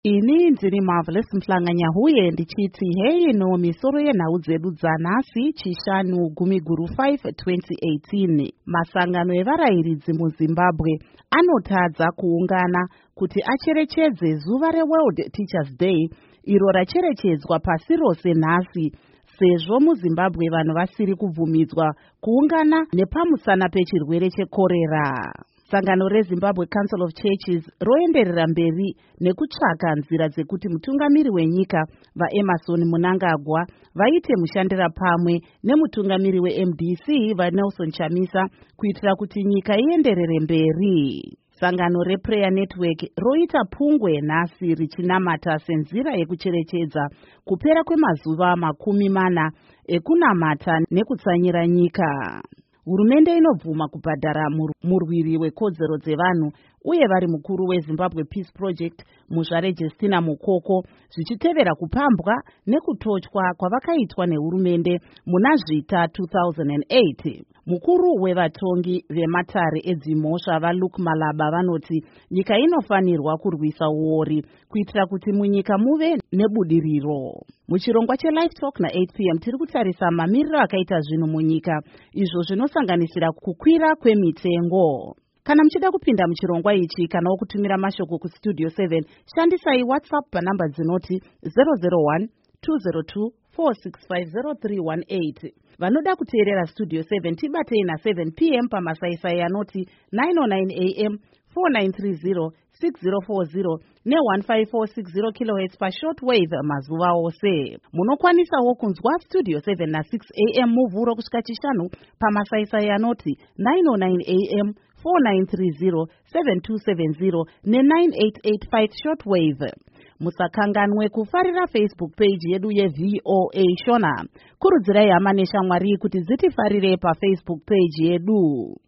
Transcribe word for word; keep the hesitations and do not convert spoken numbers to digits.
Ini ndiri Marvelous Mhlanganyahuye ndichiti hei no misoro yenhau dzedu dzanhasi chishanu gumi guru five twenty eighteen. Masangano evarayiridzi muZimbabwe anotadza kuungana kuti acherechedze zuva reWorld Teachers Day iro racherechedzwa pasi rose nhasi, sezvo muZimbabwe vanhu vasiri kubvumidzwa kuungana nepamusana pechirwere chekorera. Sangano reZimbabwe Council of Churches roenderera mberi nekutsvaka nzira dzekuti mutungamiri wenyika vaEmerson Mnangagwa vaite mushandira pamwe nemutungamiri weM D C vaNelson Chamisa kuitira kuti nyika ienderere mberi. Sangano rePrayer Network roita pungwe nhasi richinamata senzira yekucherechedza kupera kwemazuva makumi mana ekunamata nekutsanyira nyika. Hurumende inobvuma kubhadhara murwiri wekodzero dzevanhu uye vari mukuru weZimbabwe Peace Project Muzvare Justina Mukoko zvichitevera kupambwa nekutotywa kwavakaitwa nehurumende muna Zvita two thousand eight. Mukuru wevatongi vematare edzimhosva vaLuke Malaba vanoti nyika inofanirwa kurwisa uori kuitira kuti munyika muve nebudiriro. Muchirongwa cheLive Talk na eight p m tiri kutarisa mamiriro akaita zvinhu munyika, izvo zvinosanganisira kukwira kwemitengo. Kana muchida kupinda muchirongwa ichi kana kutumira mashoko kustudio seven, shandisai WhatsApp panamba dzinoti zero zero one two zero two four six five zero three one eight. Vanoda kuteerera Studio seven tibatei na seven p m pamasaisai anoti nine oh nine a m four nine three zero six zero four zero ne one five four six zero kilohertz pa shortwave mazuva ose. Munokwanisawo kunzwa Studio seven na six a m muvhuro kusvika chishanu pamasaisai anoti nine oh nine a m four nine three zero seven two seven zero ne nine eight eight five shortwave. Musakanganwe kufarira Facebook page yedu yeV O A Shona. Kurudzirai hama neshamwari kuti dzitifarire pa Facebook page yedu.